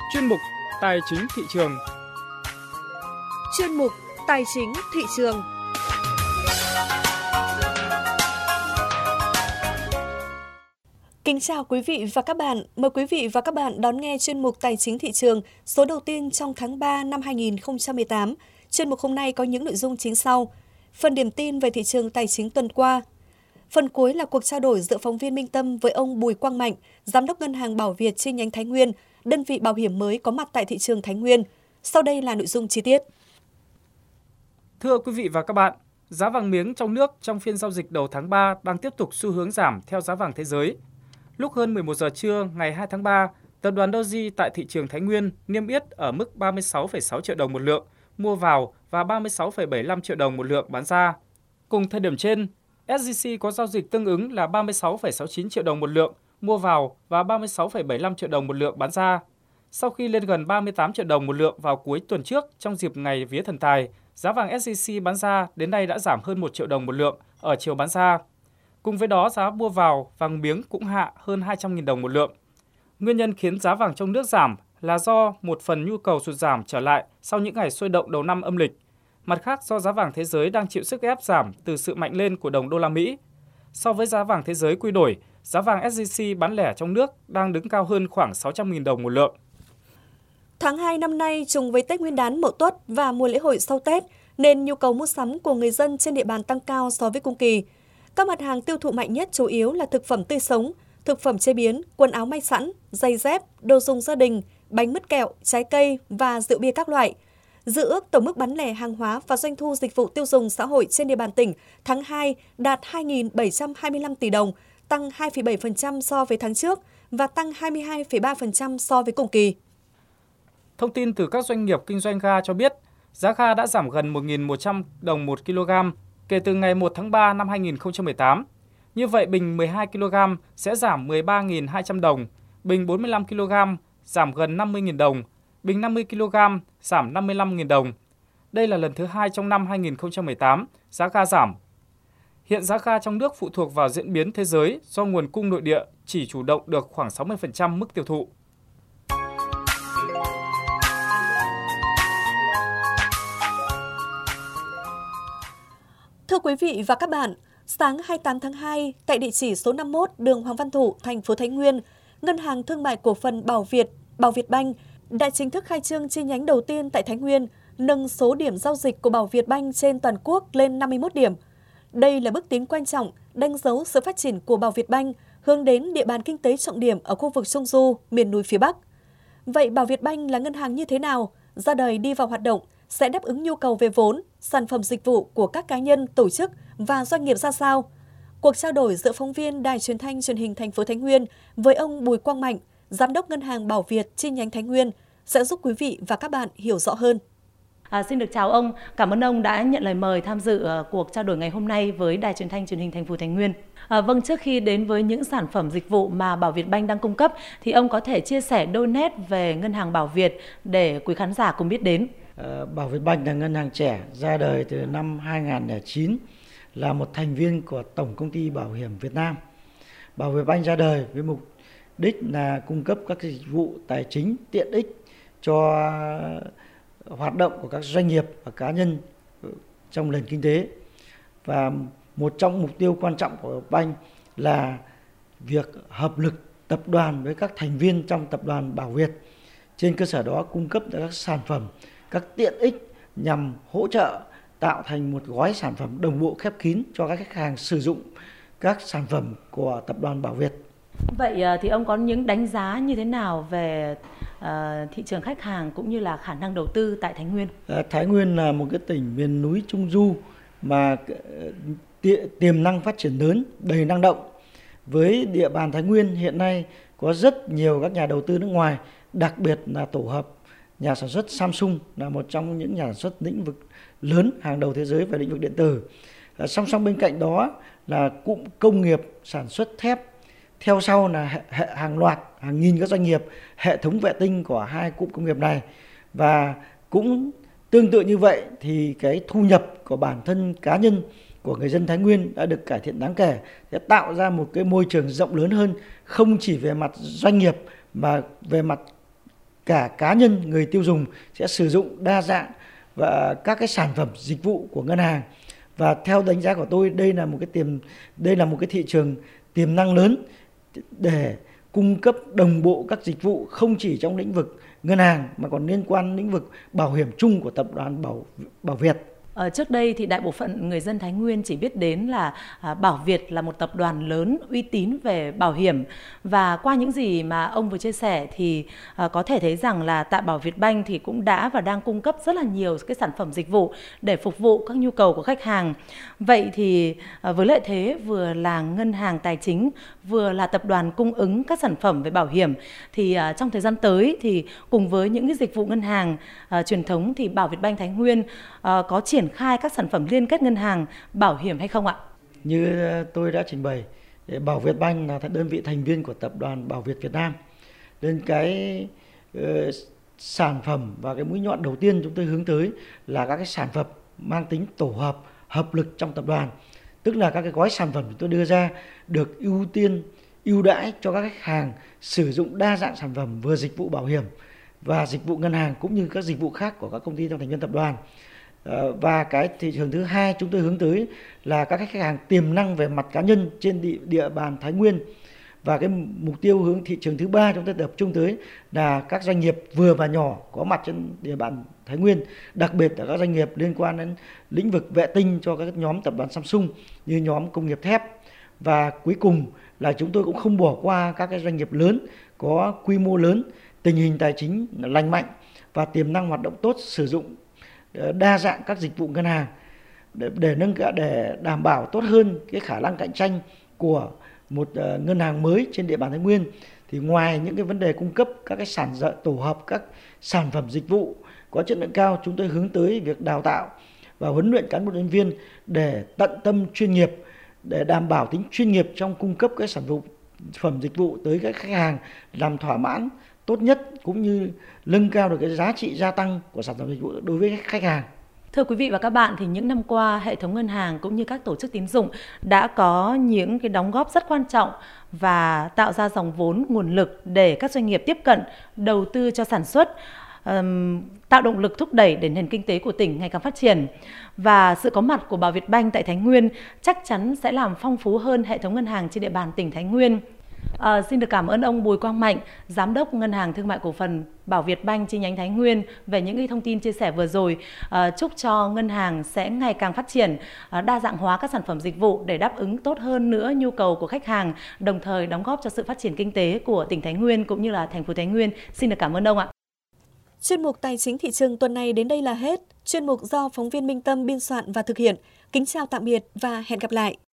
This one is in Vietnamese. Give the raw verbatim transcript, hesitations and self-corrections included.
chuyên mục Tài chính thị trường. Chuyên mục Tài chính thị trường. Kính chào quý vị và các bạn. Mời quý vị và các bạn đón nghe chuyên mục Tài chính thị trường số đầu tiên trong tháng ba năm hai nghìn không trăm mười tám. Chuyên mục hôm nay có những nội dung chính sau. Phần điểm tin về thị trường tài chính tuần qua. Phần cuối là cuộc trao đổi giữa phóng viên Minh Tâm với ông Bùi Quang Mạnh, Giám đốc Ngân hàng Bảo Việt chi nhánh Thái Nguyên, đơn vị bảo hiểm mới có mặt tại thị trường Thái Nguyên. Sau đây là nội dung chi tiết. Thưa quý vị và các bạn, giá vàng miếng trong nước trong phiên giao dịch đầu tháng ba đang tiếp tục xu hướng giảm theo giá vàng thế giới. Lúc hơn mười một giờ trưa ngày hai tháng ba, tập đoàn Doji tại thị trường Thái Nguyên niêm yết ở mức ba mươi sáu phẩy sáu triệu đồng một lượng mua vào và ba mươi sáu phẩy bảy mươi lăm triệu đồng một lượng bán ra. Cùng thời điểm trên, ét gi xê có giao dịch tương ứng là ba mươi sáu phẩy sáu mươi chín triệu đồng một lượng mua vào và ba mươi sáu phẩy bảy mươi lăm triệu đồng một lượng bán ra. Sau khi lên gần ba mươi tám triệu đồng một lượng vào cuối tuần trước trong dịp ngày vía thần tài, giá vàng ét gi xê bán ra đến nay đã giảm hơn một triệu đồng một lượng ở chiều bán ra. Cùng với đó, giá mua vào vàng miếng cũng hạ hơn hai trăm nghìn đồng một lượng. Nguyên nhân khiến giá vàng trong nước giảm là do một phần nhu cầu sụt giảm trở lại sau những ngày sôi động đầu năm âm lịch. Mặt khác, do giá vàng thế giới đang chịu sức ép giảm từ sự mạnh lên của đồng đô la Mỹ. So với giá vàng thế giới quy đổi, giá vàng ét gi xê bán lẻ trong nước đang đứng cao hơn khoảng sáu trăm nghìn đồng một lượng. Tháng hai năm nay trùng với Tết Nguyên đán Mậu Tuất và mùa lễ hội sau Tết, nên nhu cầu mua sắm của người dân trên địa bàn tăng cao so với cùng kỳ. Các mặt hàng tiêu thụ mạnh nhất chủ yếu là thực phẩm tươi sống, thực phẩm chế biến, quần áo may sẵn, giày dép, đồ dùng gia đình, bánh mứt kẹo, trái cây và rượu bia các loại. Dự ước tổng mức bán lẻ hàng hóa và doanh thu dịch vụ tiêu dùng xã hội trên địa bàn tỉnh tháng hai đạt hai nghìn bảy trăm hai mươi lăm tỷ đồng, tăng hai phẩy bảy phần trăm so với tháng trước và tăng hai mươi hai phẩy ba phần trăm so với cùng kỳ. Thông tin từ các doanh nghiệp kinh doanh ga cho biết, giá ga đã giảm gần một nghìn một trăm đồng một kg kể từ ngày một tháng ba năm hai nghìn không trăm mười tám. Như vậy, bình mười hai ki lô gam sẽ giảm mười ba nghìn hai trăm đồng, bình bốn mươi lăm ki lô gam giảm gần năm mươi nghìn đồng, bình năm mươi ki lô gam giảm năm mươi lăm nghìn đồng. Đây là lần thứ hai trong năm hai nghìn không trăm mười tám giá ga giảm. Hiện giá ga trong nước phụ thuộc vào diễn biến thế giới do nguồn cung nội địa chỉ chủ động được khoảng sáu mươi phần trăm mức tiêu thụ. Thưa quý vị và các bạn, sáng hai mươi tám tháng hai, tại địa chỉ số năm mươi mốt đường Hoàng Văn Thụ, thành phố Thái Nguyên, Ngân hàng Thương mại Cổ phần Bảo Việt, Bảo Việt Banh đã chính thức khai trương chi nhánh đầu tiên tại Thái Nguyên, nâng số điểm giao dịch của Bảo Việt Banh trên toàn quốc lên năm mươi mốt điểm. Đây là bước tiến quan trọng, đánh dấu sự phát triển của Bảo Việt Banh hướng đến địa bàn kinh tế trọng điểm ở khu vực Trung Du, miền núi phía Bắc. Vậy Bảo Việt Banh là ngân hàng như thế nào? Ra đời đi vào hoạt động sẽ đáp ứng nhu cầu về vốn, sản phẩm dịch vụ của các cá nhân, tổ chức và doanh nghiệp ra sao? Cuộc trao đổi giữa phóng viên Đài Truyền thanh Truyền hình thành phố Thái Nguyên với ông Bùi Quang Mạnh, Giám đốc Ngân hàng Bảo Việt chi nhánh Thái Nguyên sẽ giúp quý vị và các bạn hiểu rõ hơn. À, xin được chào ông, cảm ơn ông đã nhận lời mời tham dự uh, cuộc trao đổi ngày hôm nay với Đài Truyền thanh Truyền hình thành phố Thái Nguyên. À, vâng, trước khi đến với những sản phẩm dịch vụ mà Bảo Việt Banh đang cung cấp, thì ông có thể chia sẻ đôi nét về Ngân hàng Bảo Việt để quý khán giả cùng biết đến. À, Bảo Việt Banh là ngân hàng trẻ ra đời từ năm hai nghìn không trăm lẻ chín, là một thành viên của Tổng Công ty Bảo hiểm Việt Nam. Bảo Việt Banh ra đời với mục đích là cung cấp các dịch vụ tài chính tiện ích cho hoạt động của các doanh nghiệp và cá nhân trong nền kinh tế. Và một trong mục tiêu quan trọng của Banh là việc hợp lực tập đoàn với các thành viên trong tập đoàn Bảo Việt. Trên cơ sở đó cung cấp các sản phẩm, các tiện ích nhằm hỗ trợ tạo thành một gói sản phẩm đồng bộ khép kín cho các khách hàng sử dụng các sản phẩm của tập đoàn Bảo Việt. Vậy thì ông có những đánh giá như thế nào về uh, thị trường khách hàng cũng như là khả năng đầu tư tại Thái Nguyên? Thái Nguyên là một cái tỉnh miền núi Trung Du mà tiềm năng phát triển lớn, đầy năng động. Với địa bàn Thái Nguyên hiện nay có rất nhiều các nhà đầu tư nước ngoài, đặc biệt là tổ hợp nhà sản xuất Samsung là một trong những nhà sản xuất lĩnh vực lớn hàng đầu thế giới về lĩnh vực điện tử. À, song song bên cạnh đó là cụm công nghiệp sản xuất thép, theo sau là hệ, hàng loạt, hàng nghìn các doanh nghiệp, hệ thống vệ tinh của hai cụm công nghiệp này. Và cũng tương tự như vậy thì cái thu nhập của bản thân cá nhân của người dân Thái Nguyên đã được cải thiện đáng kể, sẽ tạo ra một cái môi trường rộng lớn hơn, không chỉ về mặt doanh nghiệp mà về mặt cả cá nhân người tiêu dùng sẽ sử dụng đa dạng và các cái sản phẩm dịch vụ của ngân hàng. Và theo đánh giá của tôi, đây là một cái tiềm đây là một cái thị trường tiềm năng lớn để cung cấp đồng bộ các dịch vụ không chỉ trong lĩnh vực ngân hàng mà còn liên quan lĩnh vực bảo hiểm chung của tập đoàn Bảo Bảo Việt. Ở trước đây thì đại bộ phận người dân Thái Nguyên chỉ biết đến là à, Bảo Việt là một tập đoàn lớn uy tín về bảo hiểm, và qua những gì mà ông vừa chia sẻ thì à, có thể thấy rằng là tại Bảo Việt Banh thì cũng đã và đang cung cấp rất là nhiều cái sản phẩm dịch vụ để phục vụ các nhu cầu của khách hàng. Vậy thì à, với lợi thế vừa là ngân hàng tài chính, vừa là tập đoàn cung ứng các sản phẩm về bảo hiểm, thì à, trong thời gian tới thì cùng với những cái dịch vụ ngân hàng à, truyền thống thì Bảo Việt Banh Thái Nguyên à, có triển khai các sản phẩm liên kết ngân hàng bảo hiểm hay không ạ? Như tôi đã trình bày, Bảo Việt Banh là đơn vị thành viên của tập đoàn Bảo Việt Việt Nam. Nên cái uh, sản phẩm và cái mũi nhọn đầu tiên chúng tôi hướng tới là các cái sản phẩm mang tính tổ hợp, hợp lực trong tập đoàn. Tức là các cái gói sản phẩm chúng tôi đưa ra được ưu tiên, ưu đãi cho các khách hàng sử dụng đa dạng sản phẩm vừa dịch vụ bảo hiểm và dịch vụ ngân hàng cũng như các dịch vụ khác của các công ty trong thành viên tập đoàn. Và cái thị trường thứ hai chúng tôi hướng tới là các khách hàng tiềm năng về mặt cá nhân trên địa, địa bàn Thái Nguyên. Và cái mục tiêu hướng thị trường thứ ba chúng tôi tập trung tới là các doanh nghiệp vừa và nhỏ có mặt trên địa bàn Thái Nguyên, đặc biệt là các doanh nghiệp liên quan đến lĩnh vực vệ tinh cho các nhóm tập đoàn Samsung như nhóm công nghiệp thép. Và cuối cùng là chúng tôi cũng không bỏ qua các cái doanh nghiệp lớn có quy mô lớn, tình hình tài chính lành mạnh và tiềm năng hoạt động tốt, sử dụng đa dạng các dịch vụ ngân hàng để, để nâng cả để đảm bảo tốt hơn cái khả năng cạnh tranh của một uh, ngân hàng mới trên địa bàn Thái Nguyên. Thì ngoài những cái vấn đề cung cấp các cái sản phẩm tổ hợp các sản phẩm dịch vụ có chất lượng cao, chúng tôi hướng tới việc đào tạo và huấn luyện cán bộ nhân viên để tận tâm chuyên nghiệp, để đảm bảo tính chuyên nghiệp trong cung cấp các sản phẩm dịch vụ tới các khách hàng, làm thỏa mãn tốt nhất cũng như nâng cao được cái giá trị gia tăng của sản phẩm dịch vụ đối với khách hàng. Thưa quý vị và các bạn, thì những năm qua hệ thống ngân hàng cũng như các tổ chức tín dụng đã có những cái đóng góp rất quan trọng và tạo ra dòng vốn, nguồn lực để các doanh nghiệp tiếp cận đầu tư cho sản xuất, um, tạo động lực thúc đẩy để nền kinh tế của tỉnh ngày càng phát triển. Và sự có mặt của Bảo Việt Banh tại Thái Nguyên chắc chắn sẽ làm phong phú hơn hệ thống ngân hàng trên địa bàn tỉnh Thái Nguyên. À, xin được cảm ơn ông Bùi Quang Mạnh, Giám đốc Ngân hàng Thương mại Cổ phần Bảo Việt Banh chi nhánh Thái Nguyên về những cái thông tin chia sẻ vừa rồi. À, chúc cho ngân hàng sẽ ngày càng phát triển, à, đa dạng hóa các sản phẩm dịch vụ để đáp ứng tốt hơn nữa nhu cầu của khách hàng, đồng thời đóng góp cho sự phát triển kinh tế của tỉnh Thái Nguyên cũng như là thành phố Thái Nguyên. Xin được cảm ơn ông ạ. Chuyên mục Tài chính thị trường tuần này đến đây là hết. Chuyên mục do phóng viên Minh Tâm biên soạn và thực hiện. Kính chào tạm biệt và hẹn gặp lại.